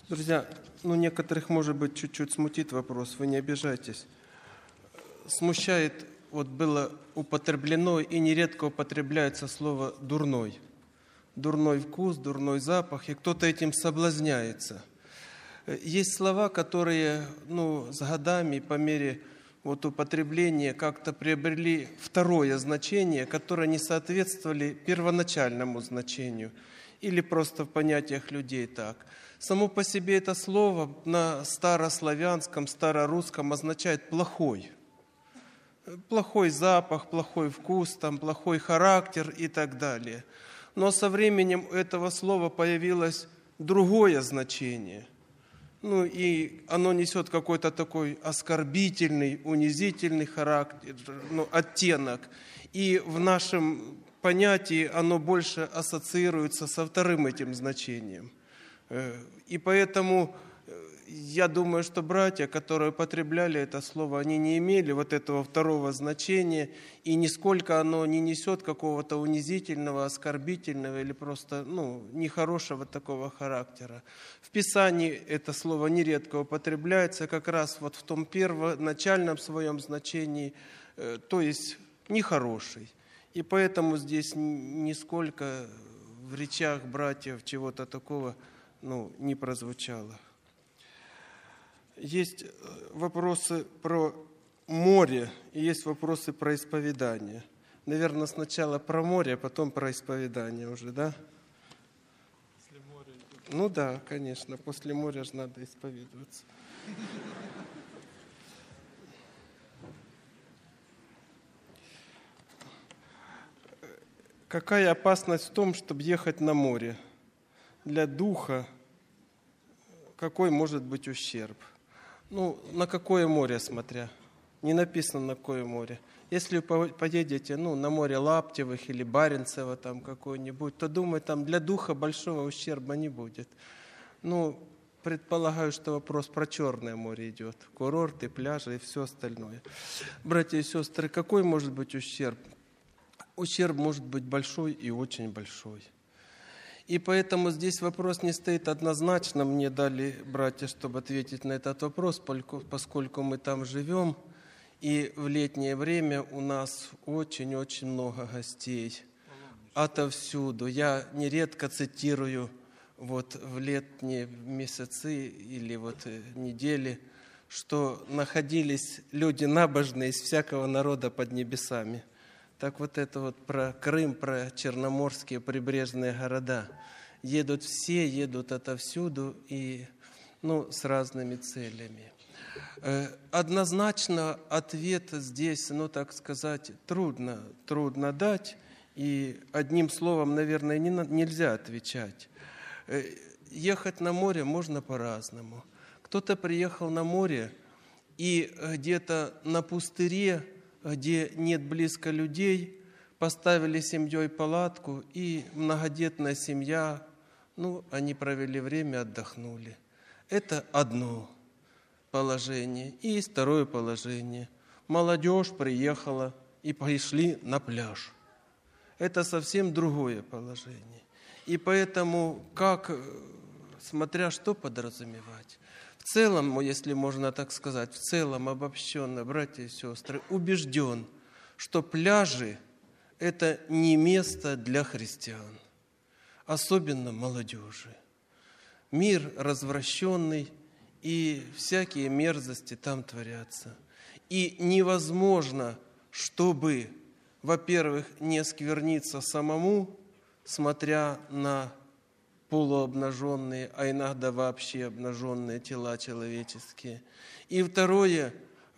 Друзья, некоторых, может быть, чуть-чуть смутит вопрос, вы не обижайтесь. Смущает, было употреблено и нередко употребляется слово «дурной». Дурной вкус, дурной запах, и кто-то этим соблазняется. Есть слова, которые, с годами, по мере употребления, как-то приобрели второе значение, которое не соответствовали первоначальному значению, или просто в понятиях людей так. Само по себе это слово на старославянском, старорусском означает «плохой». Плохой запах, плохой вкус, плохой характер и так далее. Но со временем у этого слова появилось другое значение. И оно несет какой-то такой оскорбительный, унизительный характер, оттенок. И в нашем понятии оно больше ассоциируется со вторым этим значением. И поэтому я думаю, что братья, которые употребляли это слово, они не имели этого второго значения, и нисколько оно не несет какого-то унизительного, оскорбительного или просто нехорошего такого характера. В Писании это слово нередко употребляется как раз в том первоначальном своем значении, то есть нехороший. И поэтому здесь нисколько в речах братьев чего-то такого не прозвучало. Есть вопросы про море и есть вопросы про исповедание. Наверное, сначала про море, а потом про исповедание уже, да? После моря. Да, конечно, после моря же надо исповедоваться. Какая опасность в том, чтобы ехать на море? Для духа какой может быть ущерб? На какое море смотря? Не написано, на какое море. Если вы поедете на море Лаптевых или Баренцева какое-нибудь, то, думаю, для духа большого ущерба не будет. Предполагаю, что вопрос про Черное море идет. Курорты, пляжи и все остальное. Братья и сестры, какой может быть ущерб? Ущерб может быть большой и очень большой. И поэтому здесь вопрос не стоит однозначно. Мне дали братья, чтобы ответить на этот вопрос, поскольку мы там живем. И в летнее время у нас очень-очень много гостей. Отовсюду. Я нередко цитирую в летние месяцы или недели, что находились люди набожные из всякого народа под небесами. Так это про Крым, про черноморские прибрежные города. Едут все, едут отовсюду и с разными целями. Однозначно ответ здесь, так сказать, трудно дать. И одним словом, наверное, нельзя отвечать. Ехать на море можно по-разному. Кто-то приехал на море и где-то на пустыре, где нет близко людей, поставили семьей палатку, и многодетная семья, они провели время, отдохнули. Это одно положение. И есть второе положение. Молодежь приехала и пришли на пляж. Это совсем другое положение. И поэтому, смотря что подразумевать, в целом, если можно так сказать, в целом обобщенно, братья и сестры, убежден, что пляжи – это не место для христиан, особенно молодежи. Мир развращенный, и всякие мерзости там творятся. И невозможно, чтобы, во-первых, не оскверниться самому, смотря на полуобнаженные, а иногда вообще обнаженные тела человеческие. И второе,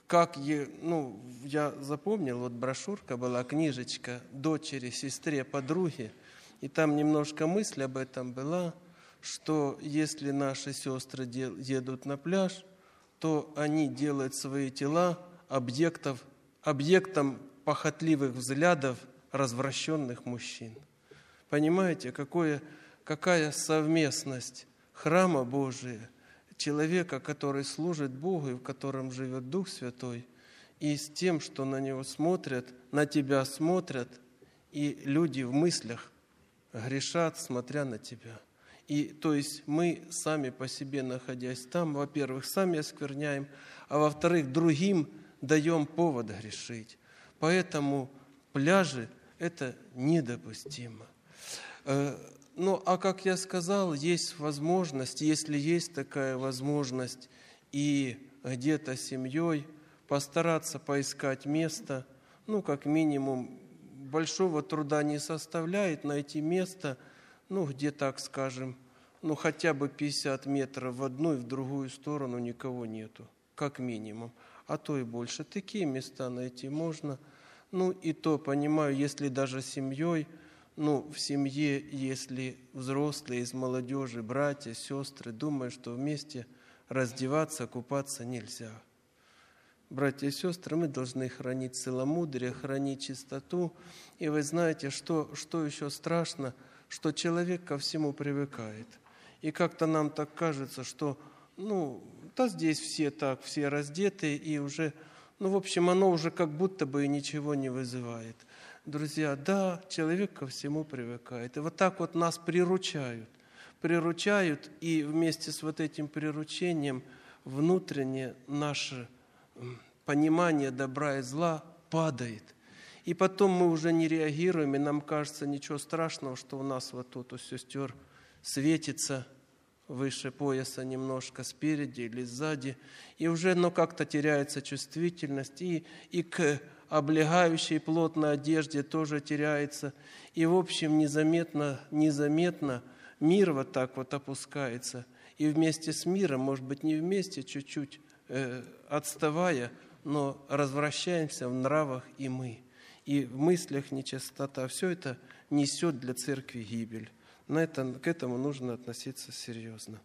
я запомнил, брошюрка была, книжечка дочери, сестре, подруге, и там немножко мысль об этом была, что если наши сестры едут на пляж, то они делают свои тела объектом похотливых взглядов развращенных мужчин. Понимаете, какая совместность храма Божия, человека, который служит Богу и в котором живет Дух Святой, и с тем, что на него смотрят, на тебя смотрят, и люди в мыслях грешат, смотря на тебя. И то есть мы сами по себе, находясь там, во-первых, сами оскверняем, а во-вторых, другим даем повод грешить. Поэтому пляжи – это недопустимо. Ну, а как я сказал, есть возможность, если есть такая возможность, и где-то семьей постараться поискать место, ну, как минимум, большого труда не составляет найти место, ну, где, так скажем, ну, хотя бы 50 метров в одну и в другую сторону никого нету, как минимум, а то и больше. Такие места найти можно. Ну, и то, понимаю, если даже семьей, ну, в семье, если взрослые из молодежи, братья, сестры, думают, что вместе раздеваться, купаться нельзя. Братья и сестры, мы должны хранить целомудрие, хранить чистоту. И вы знаете, что еще страшно, что человек ко всему привыкает. И как-то нам так кажется, что, ну, да здесь все так, все раздеты, и уже, ну, в общем, оно уже как будто бы и ничего не вызывает. Друзья, да, человек ко всему привыкает. И вот так вот нас приручают, и вместе с вот этим приручением внутреннее наше понимание добра и зла падает. И потом мы уже не реагируем, и нам кажется ничего страшного, что у нас вот тут у сестер светится выше пояса немножко, спереди или сзади, и уже как-то теряется чувствительность, и к облегающей плотной одежде тоже теряется, и в общем незаметно мир вот так вот опускается, и вместе с миром, может быть не вместе, чуть-чуть отставая, но развращаемся в нравах и мы. И в мыслях нечистота. Все это несет для церкви гибель. К этому нужно относиться серьезно.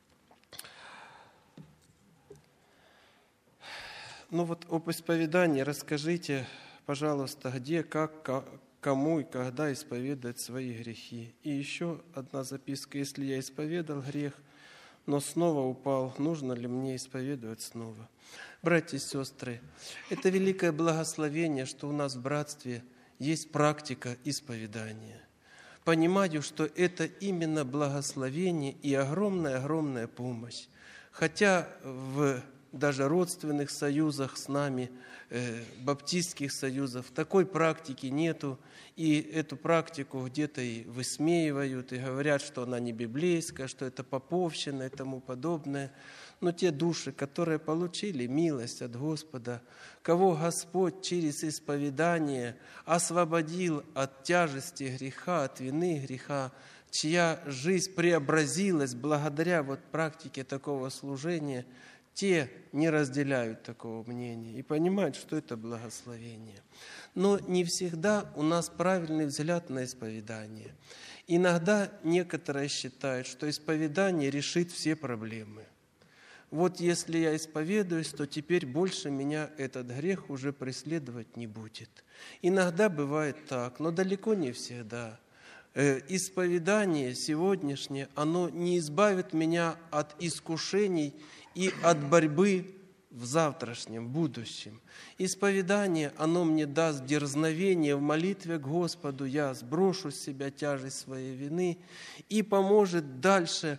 Ну вот об исповедании расскажите, пожалуйста, где, как, кому и когда исповедовать свои грехи. И еще одна записка. Если я исповедал грех, но снова упал, нужно ли мне исповедовать снова? Братья и сестры, это великое благословение, что у нас в братстве есть практика исповедания. Понимаю, что это именно благословение и огромная помощь. Хотя в даже родственных союзах с нами, баптистских союзов, такой практики нету, и эту практику где-то и высмеивают, и говорят, что она не библейская, что это поповщина и тому подобное. Но те души, которые получили милость от Господа, кого Господь через исповедание освободил от тяжести греха, от вины греха, чья жизнь преобразилась благодаря вот практике такого служения, те не разделяют такого мнения и понимают, что это благословение. Но не всегда у нас правильный взгляд на исповедание. Иногда некоторые считают, что исповедание решит все проблемы. Вот если я исповедуюсь, то теперь больше меня этот грех уже преследовать не будет. Иногда бывает так, но далеко не всегда. Исповедание сегодняшнее, оно не избавит меня от искушений и от борьбы в завтрашнем, будущем. Исповедание, оно мне даст дерзновение в молитве к Господу, я сброшу с себя тяжесть своей вины и поможет дальше,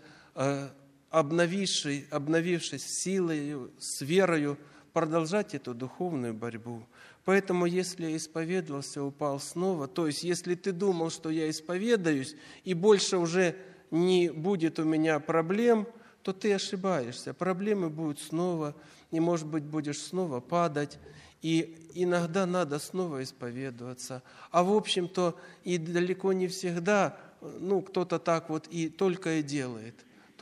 обновившись силой, с верою, продолжать эту духовную борьбу. Поэтому, если я исповедовался, упал снова, то есть, если ты думал, что я исповедаюсь, и больше уже не будет у меня проблем, то ты ошибаешься. Проблемы будут снова, и, может быть, будешь снова падать, и иногда надо снова исповедоваться. А в общем-то, и далеко не всегда, кто-то так вот и только и делает,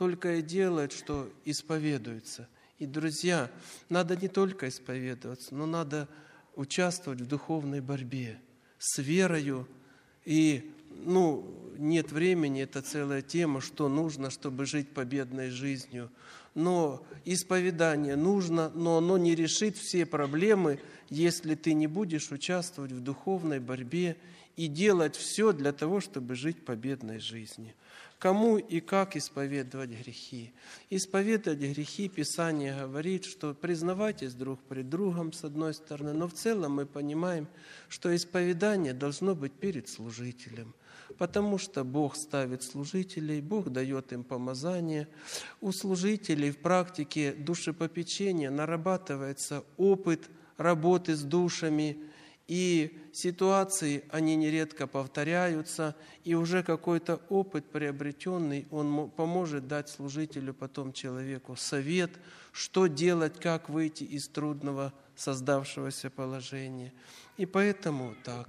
что исповедуется. И, друзья, надо не только исповедоваться, но надо участвовать в духовной борьбе с верою. И, нет времени, это целая тема, что нужно, чтобы жить победной жизнью. Но исповедание нужно, но оно не решит все проблемы, если ты не будешь участвовать в духовной борьбе и делать все для того, чтобы жить победной жизнью. Кому и как исповедовать грехи? Исповедовать грехи, Писание говорит, что признавайтесь друг пред другом, с одной стороны, но в целом мы понимаем, что исповедание должно быть перед служителем. потому что Бог ставит служителей, Бог дает им помазание. У служителей в практике душепопечения нарабатывается опыт работы с душами, и ситуации, они нередко повторяются, и уже какой-то опыт приобретенный, он поможет дать служителю, потом человеку совет, что делать, как выйти из трудного создавшегося положения. И поэтому так,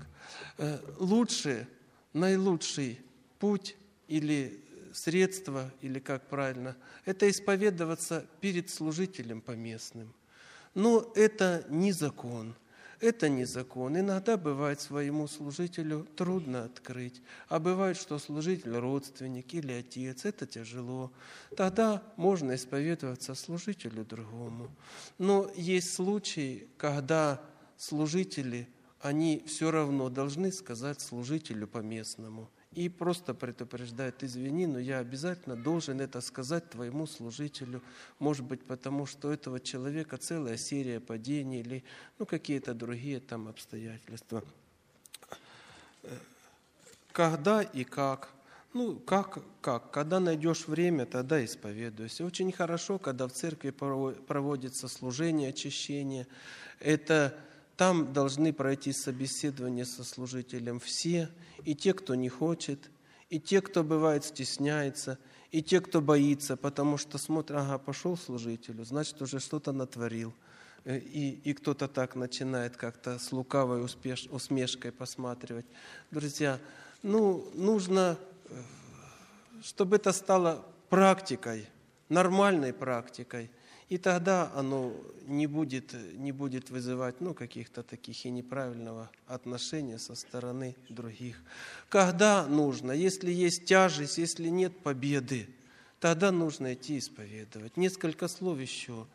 наилучший путь или средство, или как правильно, это исповедоваться перед служителем поместным. Но это не закон. Это не закон. Иногда бывает своему служителю трудно открыть, а бывает, что служитель родственник или отец, это тяжело. Тогда можно исповедоваться служителю другому. Но есть случаи, когда служители, они все равно должны сказать служителю поместному. И просто предупреждает: извини, но я обязательно должен это сказать твоему служителю. Может быть, потому что у этого человека целая серия падений или какие-то другие там обстоятельства. Когда и как? Как? Когда найдешь время, тогда исповедуйся. Очень хорошо, когда в церкви проводится служение очищения. Там должны пройти собеседование со служителем все, и те, кто не хочет, и те, кто бывает стесняется, и те, кто боится, потому что смотрит: пошел служителю, значит, уже что-то натворил. И кто-то так начинает как-то с лукавой усмешкой посматривать. Друзья, нужно, чтобы это стало практикой, нормальной практикой. И тогда оно не будет вызывать каких-то таких и неправильного отношения со стороны других. Когда нужно, если есть тяжесть, если нет победы, тогда нужно идти исповедовать. Несколько слов еще.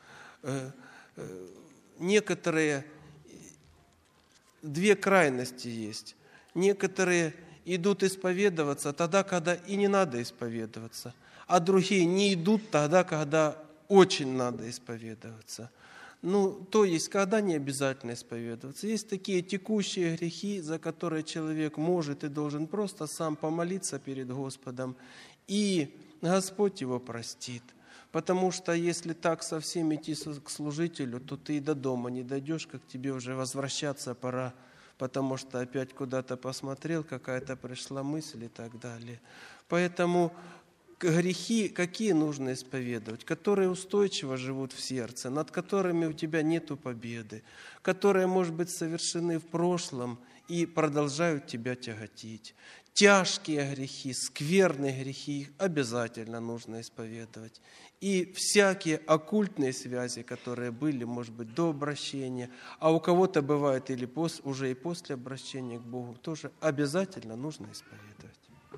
Две крайности есть. Некоторые идут исповедоваться тогда, когда и не надо исповедоваться, а другие не идут тогда, когда очень надо исповедоваться. То есть, когда не обязательно исповедоваться. Есть такие текущие грехи, за которые человек может и должен просто сам помолиться перед Господом, и Господь его простит. Потому что если так совсем идти к служителю, то ты и до дома не дойдешь, как тебе уже возвращаться пора, потому что опять куда-то посмотрел, какая-то пришла мысль и так далее. Поэтому грехи какие нужно исповедовать? Которые устойчиво живут в сердце, над которыми у тебя нету победы, которые, может быть, совершены в прошлом и продолжают тебя тяготить. Тяжкие грехи, скверные грехи, их обязательно нужно исповедовать. И всякие оккультные связи, которые были, может быть, до обращения, а у кого-то бывает уже и после обращения к Богу, тоже обязательно нужно исповедовать.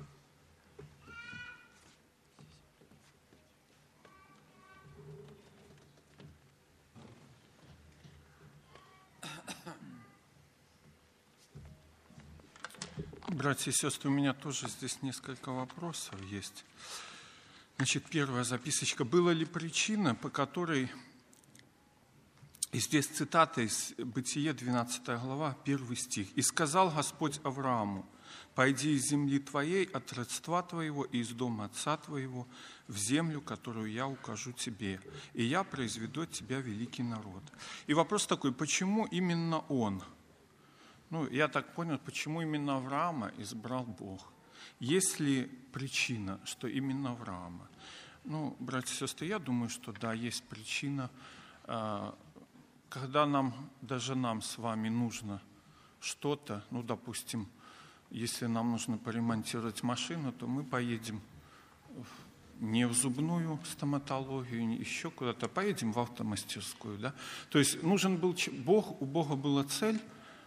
Братья и сестры, у меня тоже здесь несколько вопросов есть. Значит, первая записочка. Была ли причина, по которой, и здесь цитата из Бытие, 12 глава, 1 стих. «И сказал Господь Аврааму: пойди из земли твоей, от родства твоего и из дома отца твоего, в землю, которую я укажу тебе, и я произведу от тебя великий народ». И вопрос такой: почему именно он? Я так понял, почему именно Авраама избрал Бог? Есть ли причина, что именно Авраама? Братья и сестры, я думаю, что да, есть причина. Когда даже нам с вами нужно что-то, допустим, если нам нужно поремонтировать машину, то мы поедем не в зубную стоматологию, не еще куда-то, поедем в автомастерскую. Да? То есть нужен был Бог, у Бога была цель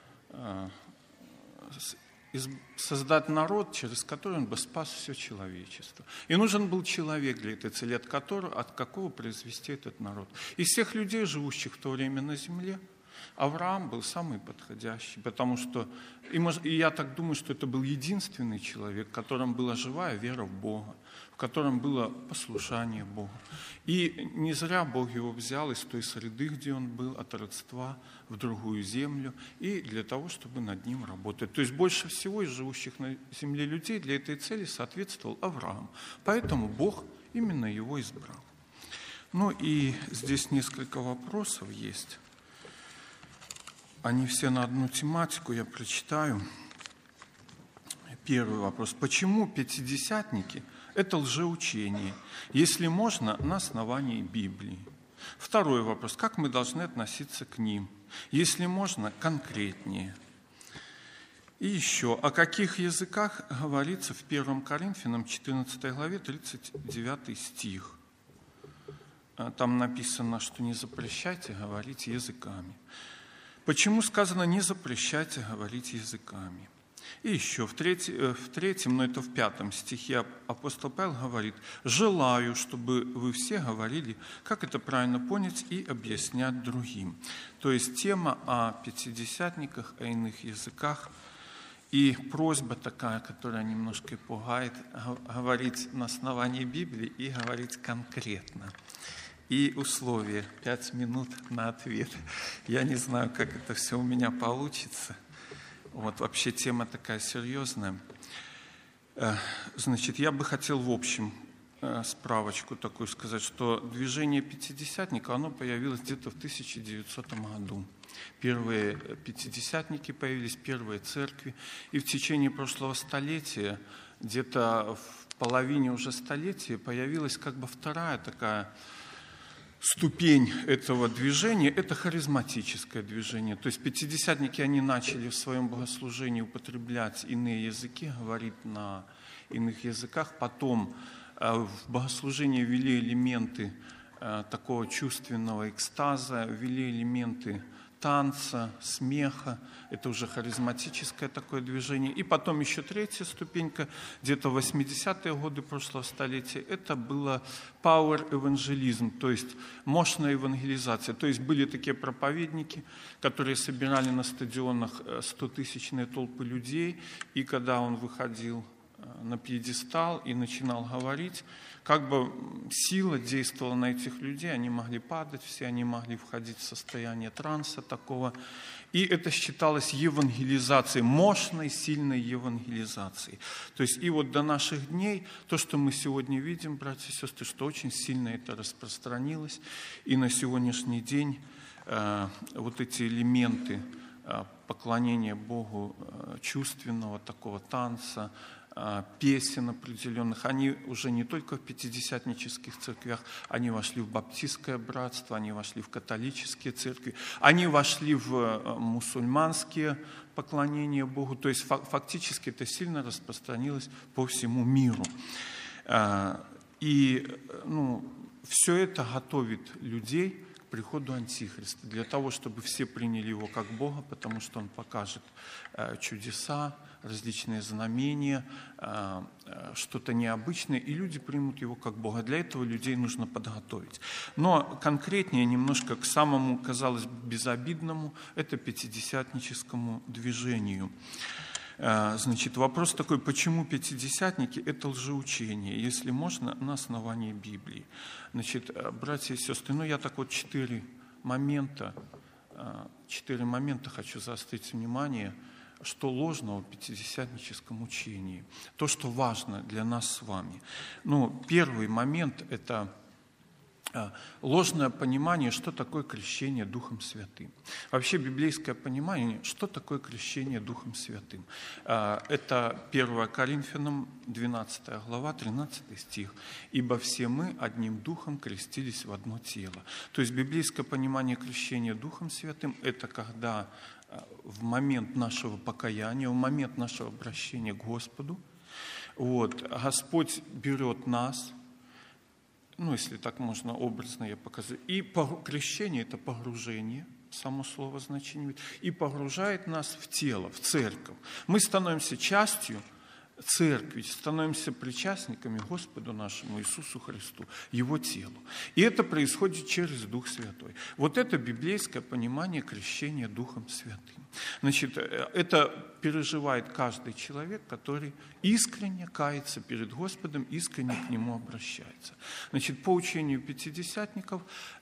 создать народ, через который он бы спас все человечество. И нужен был человек для этой цели, от какого произвести этот народ. Из всех людей, живущих в то время на земле, Авраам был самый подходящий, потому что, и я так думаю, что это был единственный человек, в котором была живая вера в Бога, в котором было послушание Богу. И не зря Бог его взял из той среды, где он был, от родства в другую землю, и для того, чтобы над ним работать. То есть больше всего из живущих на земле людей для этой цели соответствовал Авраам. Поэтому Бог именно его избрал. Ну и здесь несколько вопросов есть. Они все на одну тематику, я прочитаю. Первый вопрос. Почему пятидесятники – это лжеучение, если можно, на основании Библии? Второй вопрос. Как мы должны относиться к ним? Если можно, конкретнее. И еще, о каких языках говорится в 1 Коринфянам 14 главе 39 стих? Там написано, что не запрещайте говорить языками. Почему сказано «не запрещайте говорить языками»? И еще в третьем, но это в 5 стихе апостол Павел говорит: «Желаю, чтобы вы все говорили, как это правильно понять и объяснять другим». То есть тема о пятидесятниках, о иных языках. И просьба такая, которая немножко и пугает, говорить на основании Библии и говорить конкретно. И условие 5 минут на ответ. Я не знаю, как это все у меня получится. Вот вообще тема такая серьезная. Значит, я бы хотел в общем справочку такую сказать, что движение пятидесятников, оно появилось где-то в 1900 году. Первые пятидесятники появились, первые церкви. И в течение прошлого столетия, где-то в половине уже столетия, появилась как бы вторая такая ступень этого движения – это харизматическое движение. То есть пятидесятники, они начали в своем богослужении употреблять иные языки, говорить на иных языках. Потом в богослужении ввели элементы такого чувственного экстаза, ввели элементы танца, смеха. Это уже харизматическое такое движение. И потом еще третья ступенька, где-то в 80-е годы прошлого столетия, это было power evangelism, то есть мощная евангелизация. То есть были такие проповедники, которые собирали на стадионах 100-тысячные толпы людей, и когда он выходил на пьедестал и начинал говорить, как бы сила действовала на этих людей, они могли падать, все они могли входить в состояние транса такого. И это считалось евангелизацией, мощной, сильной евангелизацией. То есть и вот до наших дней, то, что мы сегодня видим, братья и сестры, что очень сильно это распространилось. И на сегодняшний день вот эти элементы поклонения Богу, чувственного такого танца, песен определенных, они уже не только в пятидесятнических церквях, они вошли в баптистское братство, они вошли в католические церкви, они вошли в мусульманские поклонения Богу, то есть фактически это сильно распространилось по всему миру. И все это готовит людей к приходу Антихриста, для того, чтобы все приняли его как Бога, потому что он покажет чудеса, различные знамения, что-то необычное, и люди примут его как Бога. Для этого людей нужно подготовить. Но конкретнее немножко к самому, казалось бы, безобидному, это пятидесятническому движению. Значит, вопрос такой: почему пятидесятники – это лжеучение, если можно, на основании Библии? Значит, братья и сестры, я так вот 4 момента хочу заострить внимание, что ложного в пятидесятническом учении, то, что важно для нас с вами. Первый момент – это ложное понимание, что такое крещение Духом Святым. Вообще библейское понимание, что такое крещение Духом Святым. Это 1 Коринфянам 12 глава, 13 стих. «Ибо все мы одним Духом крестились в одно тело». То есть библейское понимание крещения Духом Святым – это когда в момент нашего покаяния, в момент нашего обращения к Господу, Господь берет нас, если так можно образно я показать, и крещение – это погружение, само слово значение, и погружает нас в тело, в церковь. Мы становимся частью церкви, становимся причастниками Господу нашему Иисусу Христу, Его телу. И это происходит через Дух Святой. Вот это библейское понимание крещения Духом Святым. Значит, это переживает каждый человек, который искренне кается перед Господом, искренне к Нему обращается. Значит, по учению пятидесятников,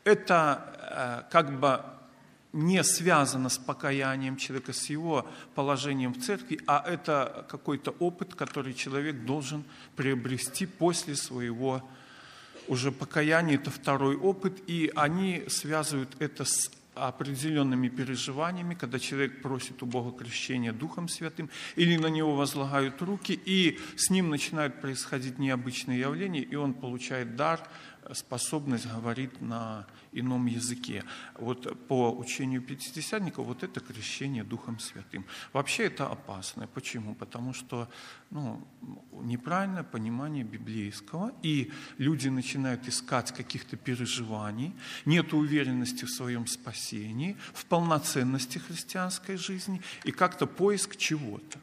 это как бы не связано с покаянием человека, с его положением в церкви, а это какой-то опыт, который человек должен приобрести после своего уже покаяния. Это второй опыт, и они связывают это с определенными переживаниями, когда человек просит у Бога крещения Духом Святым, или на него возлагают руки, и с ним начинают происходить необычные явления, и он получает дар, способность говорить на ином языке. Вот по учению пятидесятников вот это крещение Духом Святым. Вообще это опасно. Почему? Потому что неправильное понимание библейского, и люди начинают искать каких-то переживаний, нет уверенности в своем спасении, в полноценности христианской жизни, и как-то поиск чего-то,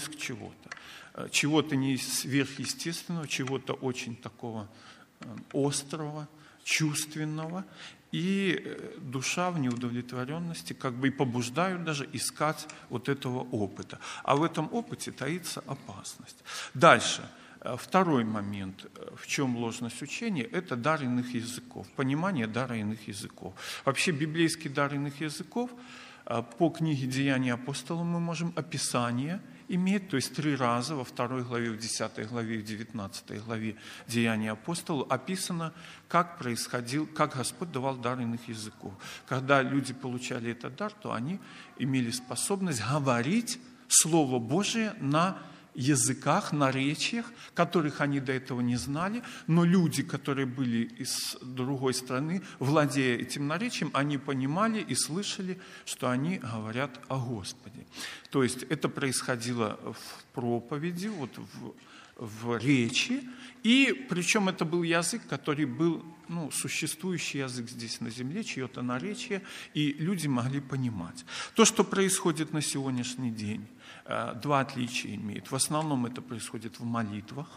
чего-то не сверхъестественного, чего-то очень такого острого, чувственного, и душа в неудовлетворенности как бы и побуждают даже искать вот этого опыта. А в этом опыте таится опасность. Дальше. Второй момент, в чем ложность учения, это дар иных языков, понимание дара иных языков. Вообще библейский дар иных языков, по книге «Деяния апостолов» мы можем описание иметь, то есть 3 раза во 2 главе, в 10 главе и в 19 главе «Деяния апостолов» описано, как происходил, как Господь давал дар иных языков. Когда люди получали этот дар, то они имели способность говорить Слово Божие на языках, наречиях, которых они до этого не знали, но люди, которые были из другой страны, владея этим наречием, они понимали и слышали, что они говорят о Господе. То есть это происходило в проповеди, вот в речи, и причем это был язык, который был существующий язык здесь на земле, чье-то наречие, и люди могли понимать. То, что происходит на сегодняшний день, 2 отличия имеет. В основном это происходит в молитвах.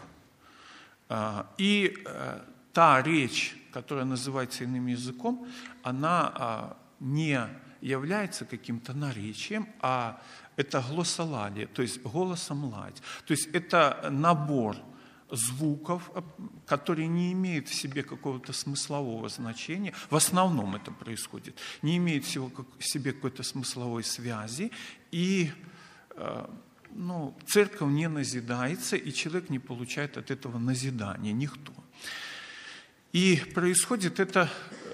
И та речь, которая называется иным языком, она не является каким-то наречием, а это глоссолалия, то есть голосом ладь. То есть это набор звуков, которые не имеют в себе какого-то смыслового значения. В основном это происходит. Не имеют в себе какой-то смысловой связи. И церковь не назидается, и человек не получает от этого назидания, никто. И происходит это,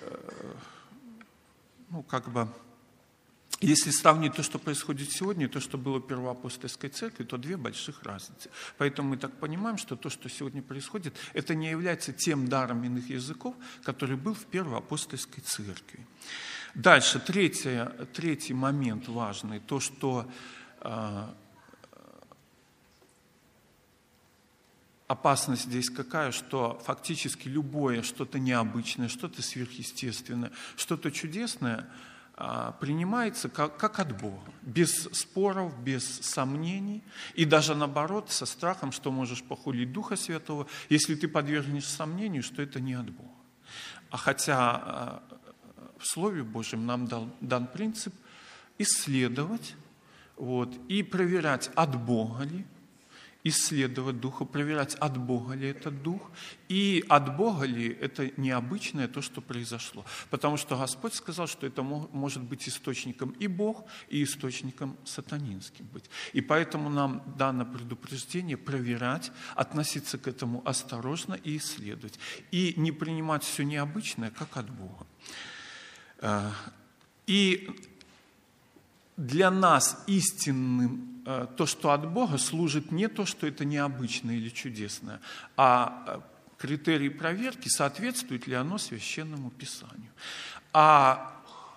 если сравнить то, что происходит сегодня, и то, что было в Первоапостольской церкви, то 2 больших разницы. Поэтому мы так понимаем, что то, что сегодня происходит, это не является тем даром иных языков, который был в Первоапостольской церкви. Дальше, третий момент важный, то, что опасность здесь какая, что фактически любое что-то необычное, что-то сверхъестественное, что-то чудесное принимается как от Бога, без споров, без сомнений, и даже наоборот, со страхом, что можешь похулить Духа Святого, если ты подвергнешь сомнению, что это не от Бога. А хотя в Слове Божьем нам дан принцип исследовать и проверять, от Бога ли, исследовать Духа, проверять, от Бога ли этот Дух, и от Бога ли это необычное то, что произошло. Потому что Господь сказал, что это может быть источником и Бог, и источником сатанинским быть. И поэтому нам дано предупреждение проверять, относиться к этому осторожно и исследовать. И не принимать все необычное, как от Бога. И для нас истинным то, что от Бога, служит не то, что это необычное или чудесное, а критерий проверки, соответствует ли оно Священному Писанию. А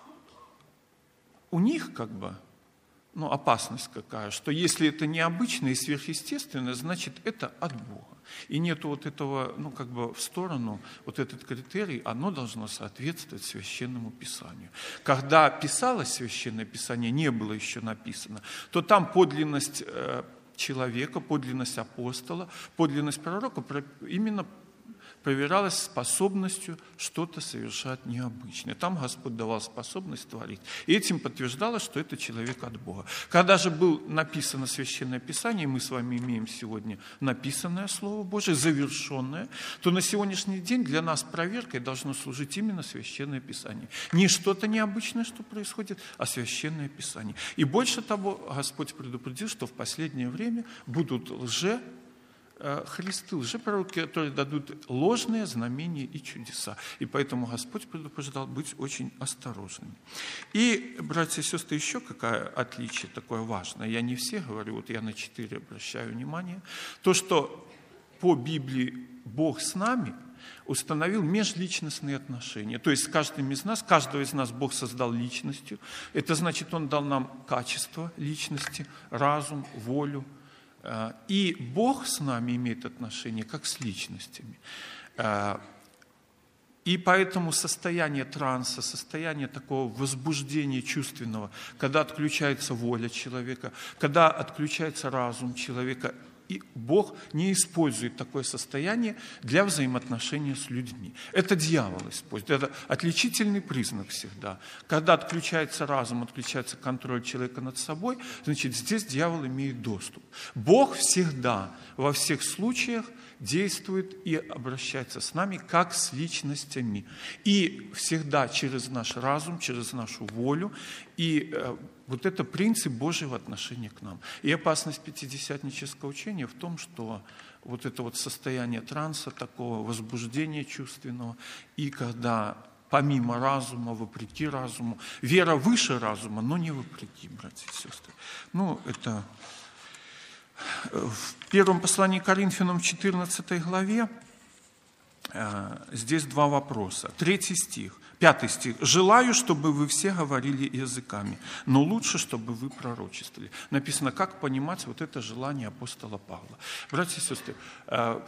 у них опасность какая, что если это необычное и сверхъестественное, значит это от Бога. И нету вот этого, в сторону, вот этот критерий, оно должно соответствовать Священному Писанию. Когда писалось Священное Писание, не было еще написано, то там подлинность человека, подлинность апостола, подлинность пророка именно проверялась способностью что-то совершать необычное. Там Господь давал способность творить. И этим подтверждалось, что это человек от Бога. Когда же было написано Священное Писание, мы с вами имеем сегодня написанное Слово Божие, завершенное, то на сегодняшний день для нас проверкой должно служить именно Священное Писание. Не что-то необычное, что происходит, а Священное Писание. И больше того, Господь предупредил, что в последнее время будут Христы, лжепророки, которые дадут ложные знамения и чудеса. И поэтому Господь предупреждал быть очень осторожными. И, братья и сестры, еще какое отличие такое важное. Я не все говорю, вот я на 4 обращаю внимание. То, что по Библии Бог с нами установил межличностные отношения. То есть с каждого из нас Бог создал личностью. Это значит, Он дал нам качество личности, разум, волю. И Бог с нами имеет отношения как с личностями. И поэтому состояние транса, состояние такого возбуждения чувственного, когда отключается воля человека, когда отключается разум человека, и Бог не использует такое состояние для взаимоотношения с людьми. Это дьявол использует. Это отличительный признак всегда. Когда отключается разум, отключается контроль человека над собой, значит, здесь дьявол имеет доступ. Бог всегда, во всех случаях действует и обращается с нами, как с личностями. И всегда через наш разум, через нашу волю. И вот это принцип Божий в отношении к нам. И опасность пятидесятнического учения в том, что вот это вот состояние транса, такого возбуждения чувственного, и когда помимо разума, вопреки разуму, вера выше разума, но не вопреки, братья и сестры. Это в первом послании к Коринфянам, 14 главе, здесь 2 вопроса. 3 стих, 5 стих. «Желаю, чтобы вы все говорили языками, но лучше, чтобы вы пророчествовали». Написано, как понимать вот это желание апостола Павла. Братья и сестры, в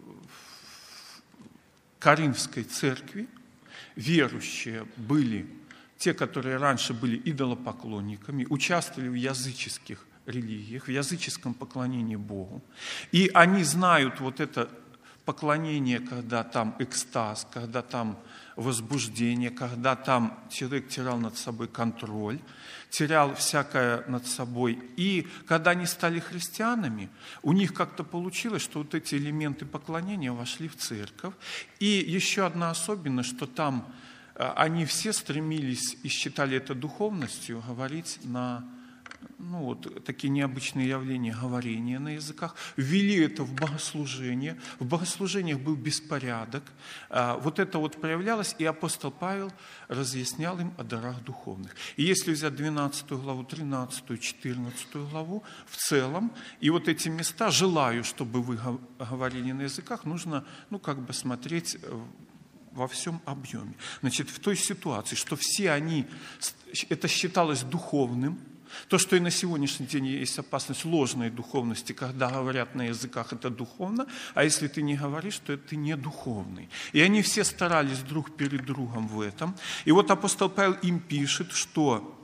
Коринфской церкви верующие были, те, которые раньше были идолопоклонниками, участвовали в языческих религиях, в языческом поклонении Богу. И они знают вот это поклонение, когда там экстаз, когда там возбуждение, когда там человек терял над собой контроль, терял всякое над собой. И когда они стали христианами, у них как-то получилось, что вот эти элементы поклонения вошли в церковь. И еще одна особенность, что там они все стремились и считали это духовностью, говорить на такие необычные явления говорения на языках, ввели это в богослужение. В богослужениях был беспорядок. Вот это вот проявлялось, и апостол Павел разъяснял им о дарах духовных. И если взять 12 главу, 13, 14 главу, в целом, и вот эти места, желаю, чтобы вы говорили на языках, нужно, смотреть во всем объеме. Значит, в той ситуации, что все они, это считалось духовным, то, что и на сегодняшний день есть опасность ложной духовности, когда говорят на языках, это духовно, а если ты не говоришь, то это не духовный. И они все старались друг перед другом в этом. И вот апостол Павел им пишет, что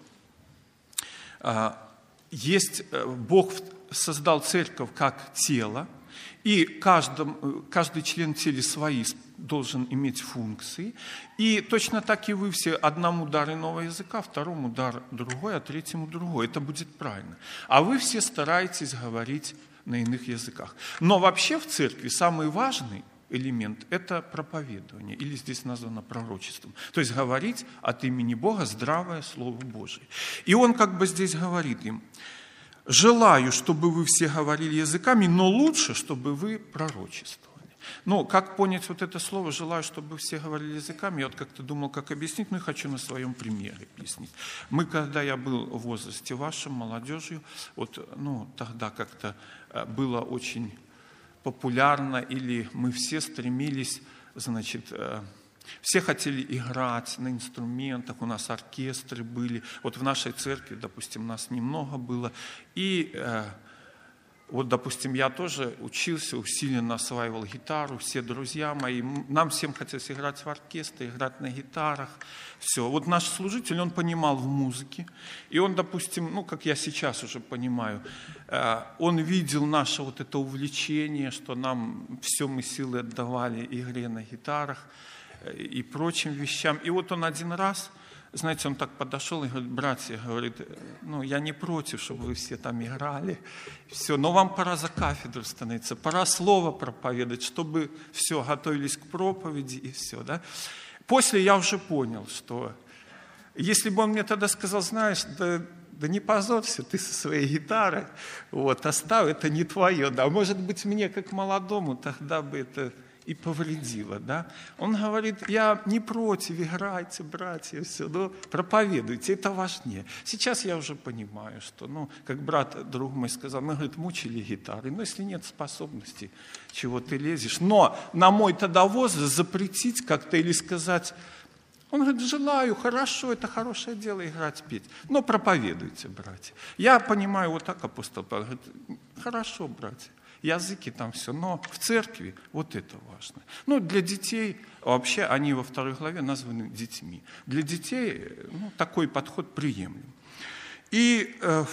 Бог создал церковь как тело, и каждый член тела свои должен иметь функции. И точно так и вы все. Одному дар иного языка, второму дар другой, а третьему другой. Это будет правильно. А вы все стараетесь говорить на иных языках. Но вообще в церкви самый важный элемент – это проповедование, или здесь названо пророчеством. То есть говорить от имени Бога здравое Слово Божие. И он здесь говорит им: «Желаю, чтобы вы все говорили языками, но лучше, чтобы вы пророчествовали». Как понять вот это слово «желаю, чтобы все говорили языками», я как-то думал, как объяснить, и хочу на своем примере объяснить. Когда я был в возрасте вашем, молодежью, тогда как-то было очень популярно, или мы все стремились, все хотели играть на инструментах, у нас оркестры были. Вот в нашей церкви, допустим, нас немного было. И Вот, допустим, я тоже учился, усиленно осваивал гитару, все друзья мои, нам всем хотелось играть в оркестре, играть на гитарах, все. Вот наш служитель, он понимал в музыке, и он, допустим, ну, как я сейчас уже понимаю, он видел наше вот это увлечение, что нам все мы силы отдавали игре на гитарах и прочим вещам. И вот он один раз, знаете, он так подошел и говорит: братья, говорит, ну, я не против, чтобы вы все там играли, все, но вам пора за кафедру становиться, пора слово проповедовать, чтобы все, готовились к проповеди и все, да. После я уже понял, что если бы он мне тогда сказал: знаешь, да не позорься ты со своей гитарой, вот, оставь, это не твое, да, может быть, мне как молодому тогда бы это и повредило, да. Он говорит: я не против, играйте, братья, все, но проповедуйте, это важнее. Сейчас я уже понимаю, что, ну, как брат, друг мой сказал, мы, говорит, мучили гитары, но если нет способностей, чего ты лезешь. Но на мой тогда возраст запретить как-то или сказать, он говорит: желаю, хорошо, это хорошее дело играть, петь, но проповедуйте, братья. Я понимаю, вот так апостол Павел говорит: хорошо, братья. Языки там все, но в церкви вот это важно. Ну, для детей, вообще они во 2 главе названы детьми. Для детей, ну, такой подход приемлем. И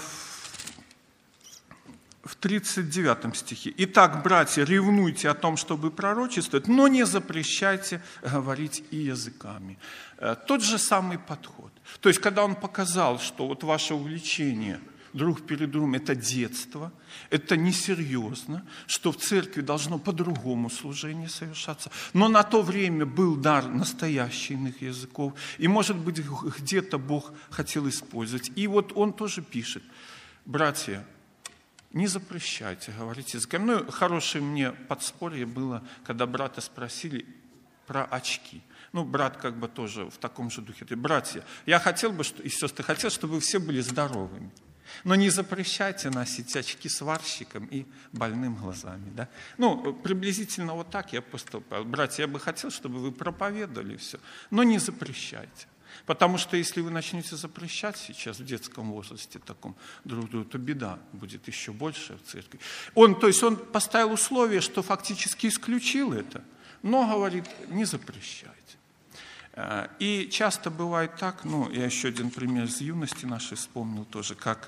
в 39 стихе. «Итак, братья, ревнуйте о том, чтобы пророчествовать, но не запрещайте говорить и языками». Тот же самый подход. То есть, когда он показал, что вот ваше увлечение друг перед другом – это детство, это несерьезно, что в церкви должно по-другому служение совершаться. Но на то время был дар настоящих иных языков, и, может быть, где-то Бог хотел использовать. И вот он тоже пишет: братья, не запрещайте говорить языками. Ну, хорошее мне подспорье было, когда брата спросили про очки. Ну, брат как бы тоже в таком же духе. Братья, я хотел бы, и сестры, хотел, чтобы вы все были здоровыми. Но не запрещайте носить очки сварщикам и больным глазами. Да? Ну, приблизительно вот так я поступал. Братья, я бы хотел, чтобы вы проповедовали все, но не запрещайте. Потому что если вы начнете запрещать сейчас в детском возрасте таком друг другу, то беда будет еще больше в церкви. То есть он поставил условие, что фактически исключил это, но говорит: не запрещайте. И часто бывает так, ну, я еще один пример из юности нашей вспомнил тоже, как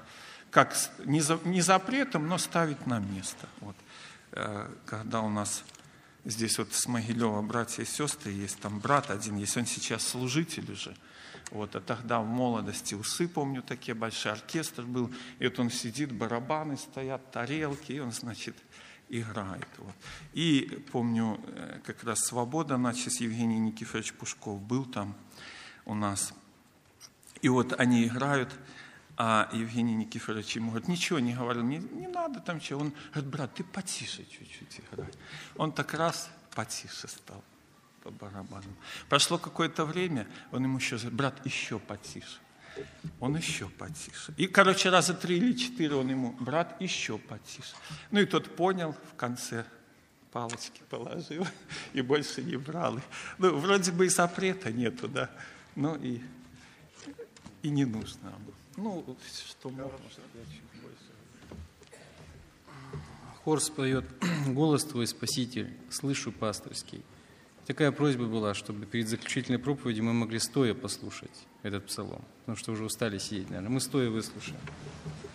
не запретом, но ставить на место. Вот, когда у нас здесь вот с Могилева братья и сестры есть, там брат один есть, он сейчас служитель уже. Вот, а тогда в молодости усы, помню, такие большие, оркестр был, и вот он сидит, барабаны стоят, тарелки, и он, значит, играет. Вот. И помню, как раз «Свобода», начать Евгений Никифорович Пушков был там у нас. И вот они играют, а Евгений Никифорович ему говорит: ничего не говорил, не надо там чего. Он говорит: брат, ты потише чуть-чуть играй. Он так раз потише стал по барабанам. Прошло какое-то время, он ему еще говорит: брат, еще потише. Он еще потише. И, короче, раза 3 или 4 он ему: брат, еще потише. Ну и тот понял, в конце палочки положил и больше не брал их. Ну, вроде бы и запрета нету, да, но и не нужно. Ну, что можно, я чуть больше. Хор споет: «Голос твой, Спаситель, слышу пасторский». Такая просьба была, чтобы перед заключительной проповедью мы могли стоя послушать этот псалом, потому что уже устали сидеть, наверное. Мы стоя выслушаем.